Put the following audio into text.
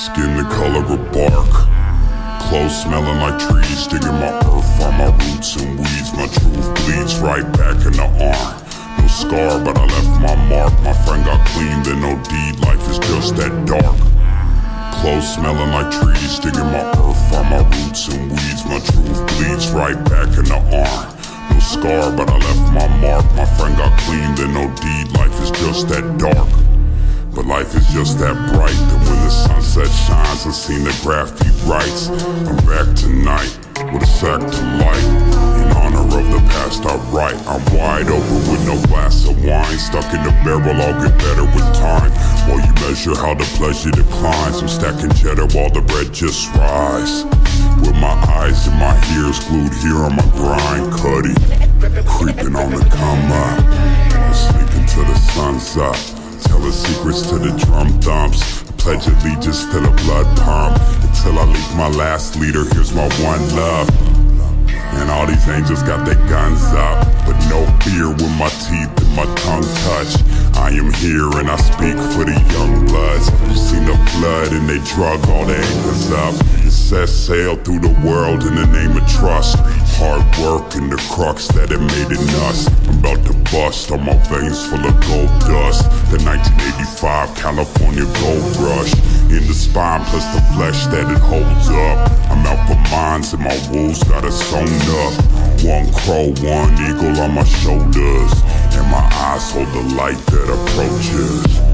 Skin the color of bark, clothes smelling like trees. Digging my earth, find my roots and weeds. My truth bleeds right back in the arm. No scar, but I left my mark. My friend got clean, then no deed. Life is just that dark. Clothes smelling like trees. Digging my earth, find my roots and weeds. My truth bleeds right back in the arm. No scar, but I left my mark. My friend got clean, then no deed. Life is just that dark. But life is just that bright, that when the sunset shines, I've seen the graffiti writes. I'm back tonight with a sack to light. In honor of the past I write. I'm wide open with no glass of wine. Stuck in the barrel, I'll get better with time. While you measure how the pleasure declines, I'm stacking cheddar while the bread just rise. With my eyes and my ears glued here on my grind. Cuddy, creeping on the come up. I'm sleeping till the sun's up. Telling secrets to the drum thumps. Pledge allegiance to the blood pump. Until I leave my last leader, here's my one love. And all these angels got their guns up, but no fear when my teeth and my tongue touch. I am here and I speak for the young bloods. You seen the flood and they drug all the anchors up. It set sail through the world in the name of trust. Hard work and the crux that it made in us. I'm about to bust, all my veins full of gold dust. The 1985 California gold rush. In the spine plus the flesh that it holds up. I'm out for mines and my wolves got us sewn up. One crow, one eagle on my shoulders. And my eyes hold the light that approaches.